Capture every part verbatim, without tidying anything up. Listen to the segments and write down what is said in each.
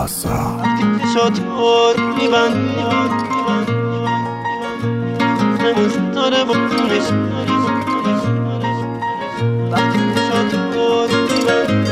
آسا شد اور میبند نموز داره با کنش وقتی شد اور میبند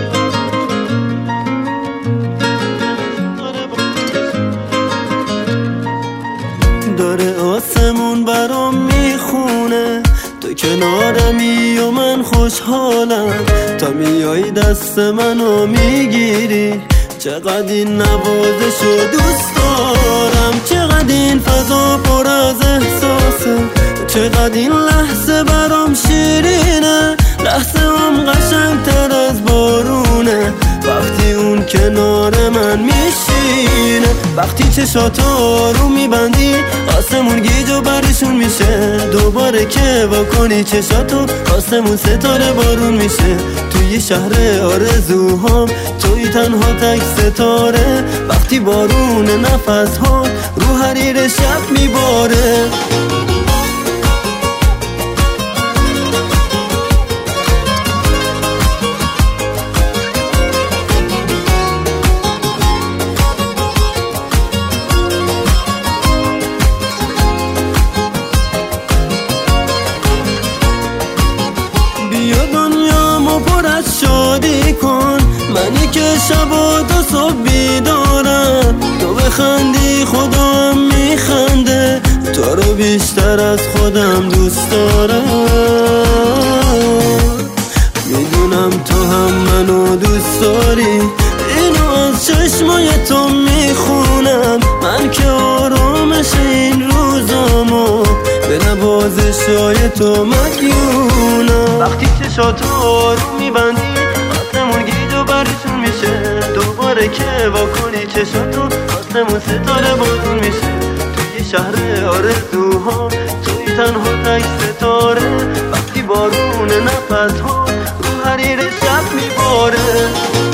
داره آسمون برام میخونه تو کنارمی و من خوشحالم تا میای دست منو میگیری چقدر این نوازشو دوست دارم چقدر این فضا پر از احساسه چقدر این لحظه برام شیرینه لحظه هم قشنگتر از بارونه وقتی اون کنار من میشینه وقتی چشاتو رو میبندی آسمون گیج و برشون میشه دوباره که واکنی چشاتو آسمون ستاره بارون میشه توی شهر آرزوهام توی تنها تک ستاره وقتی بارون نفس ها رو حریر شب میباره شادی کن منی که شب و تا صبح بیدارم تو بخندی خودم میخنده تو رو بیشتر از خودم دوست دارم میدونم تو هم منو دوست داری اینو از چشمای تو میخونم من که آرامش این روزامو به نوازشای تو مدیونم وقتی چشاتو رو میبندی آسمون گیج و برشون میشه دوباره که واکنی چشاتو آسمون ستاره بارون میشه توی شهر آرزوها توی تنها تک ستاره وقتی بارون نفس ها رو حریر شب میباره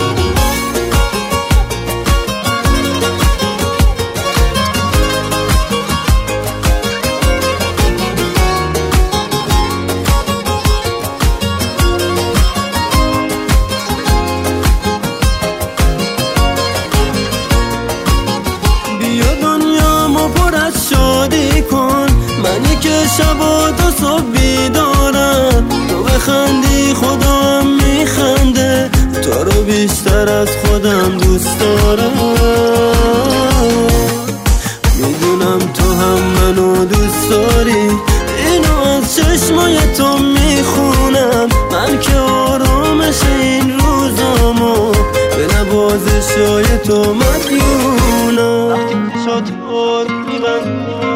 شادی کن منی که شب و تا صبح بیدارم تو بخندی خودم میخنده تو رو بیشتر از خودم دوست دارم میدونم تو هم منو دوست داری اینو از چشمای تو میخونم من که آرامش این روزامو به نوازشای تو مدیونم وقتی شد اور میبند